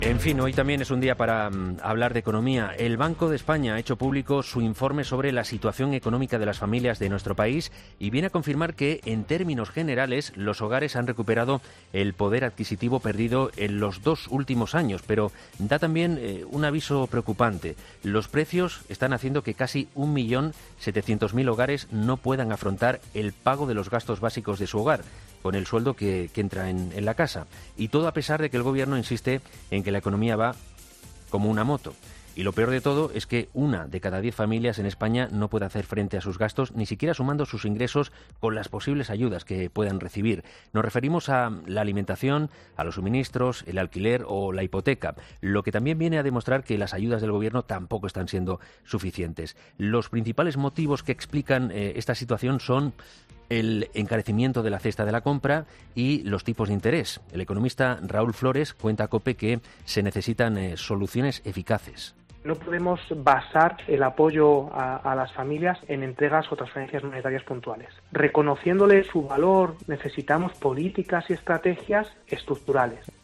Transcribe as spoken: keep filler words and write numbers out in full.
En fin, hoy también es un día para um, hablar de economía. El Banco de España ha hecho público su informe sobre la situación económica de las familias de nuestro país y viene a confirmar que, en términos generales, los hogares han recuperado el poder adquisitivo perdido en los dos últimos años, pero da también eh, un aviso preocupante. Los precios están haciendo que casi un millón setecientos mil hogares no puedan afrontar el pago de los gastos básicos de su hogar, con el sueldo que, que entra en, en la casa. Y todo a pesar de que el Gobierno insiste en que la economía va como una moto. Y lo peor de todo es que una de cada diez familias en España no puede hacer frente a sus gastos, ni siquiera sumando sus ingresos con las posibles ayudas que puedan recibir. Nos referimos a la alimentación, a los suministros, el alquiler o la hipoteca, lo que también viene a demostrar que las ayudas del Gobierno tampoco están siendo suficientes. Los principales motivos que explican eh, esta situación son el encarecimiento de la cesta de la compra y los tipos de interés. El economista Raúl Flores cuenta a COPE que se necesitan eh, soluciones eficaces. No podemos basar el apoyo a, a las familias en entregas o transferencias monetarias puntuales. Reconociéndole su valor, necesitamos políticas y estrategias estructurales.